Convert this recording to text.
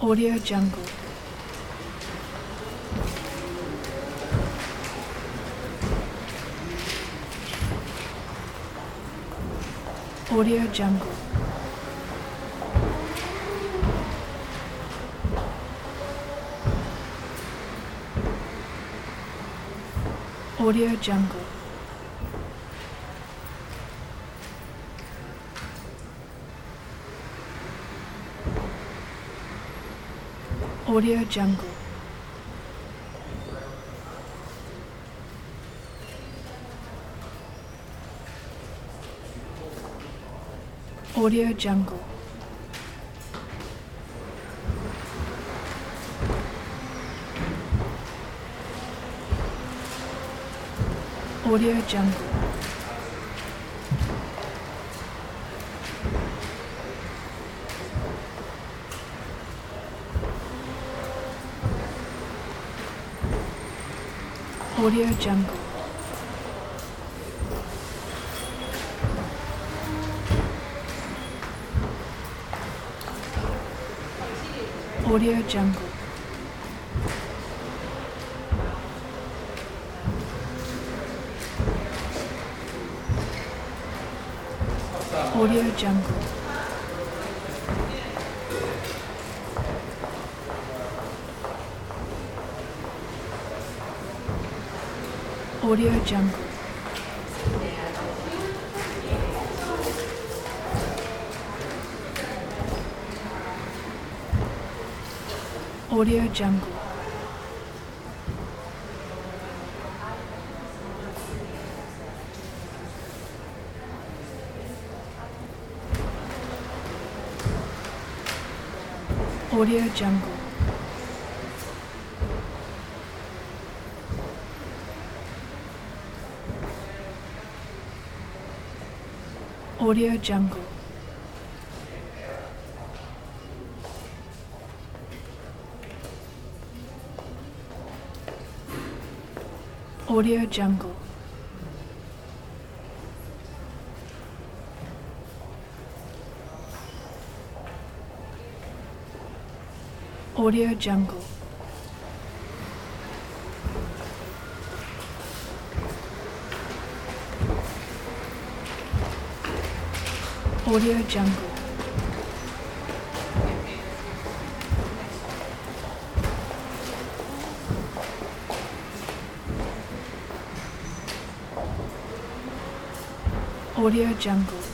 Audio Jungle. Audio Jungle. Audio Jungle. Audio Jungle. Audio Jungle. Audio Jungle. Audio Jungle. Audio Jungle. Audio Jungle. Audio Jungle. Audio Jungle. Audio Jungle. Audio Jungle. Audio Jungle. Audio Jungle. Audio Jungle. Audio Jungle.